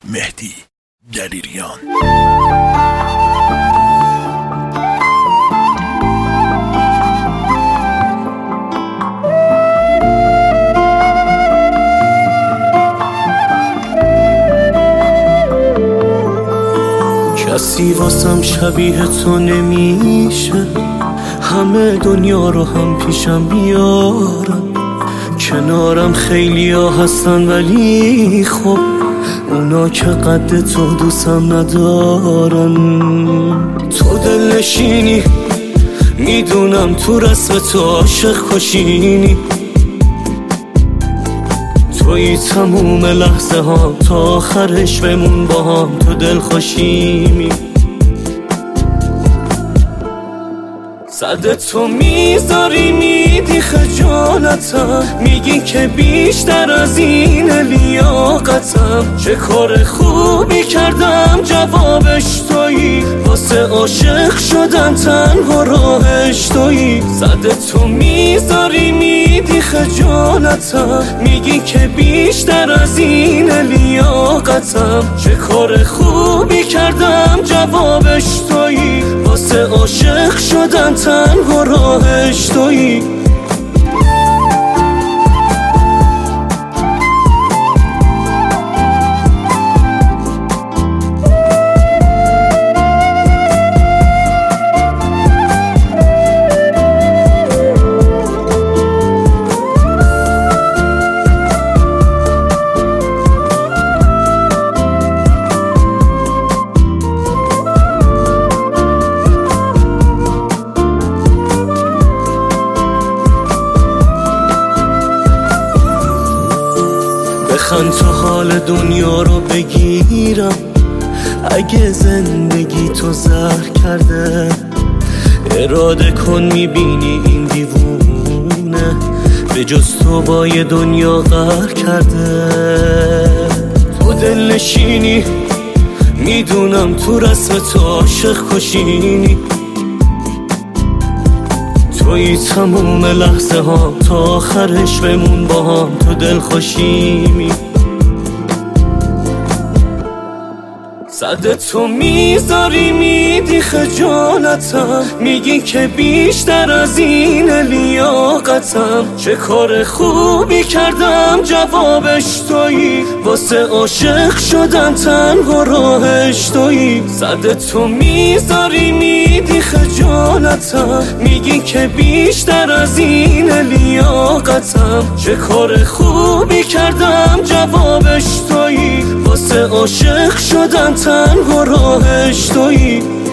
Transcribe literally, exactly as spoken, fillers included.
مهدی دلیریان. کسی واسم شبیه تو نمیشه، همه دنیا رو هم پیشم بیارم. کنارم خیلی ها هستن ولی خب اونا که قد تو دوستم ندارن. تو دلنشینی، میدونم تو رسم تو عاشق کشینی، توی تموم لحظه ها تا آخرش بمون با هم، تو دل خوشیمی. صد تو میذاری میدی خجالتم، میگی که بیشتر از این لیاقتم. چه کار خوبی کردم جوابش تویی، واسه عاشق شدن تنها راهش تویی. صد تو میذاری میدی خجالتم، میگی که بیشتر از این لیاقتم. چه کار خوبی کردم جوابش تویی، واسه عاشق شدن تنها راهش تویی. بخند تو حال دنیا رو بگیرم، اگه زندگی تو زهر کرده. اراده کن میبینی این دیوونه به جز تو با یه دنیا قهر کرده. تو دلنشینی، میدونم تو رسم تو عاشق کشینی، توی تموم لحظه ها تا آخرش بمون با هم، تو دل خوشیمی. صد تو میذاری میدی خجالتم، میگی که بیشتر از این لیاقتم. چه کار خوبی کردم جوابش تویی، واسه عاشق شدن تنها راهش تویی. صد تو میذاری میدی خجالتم، میگی که بیشتر از این لیاقتم. چه کار خوبی کردم جوابش تویی، واسه عاشق شدن تنها راهش تویی.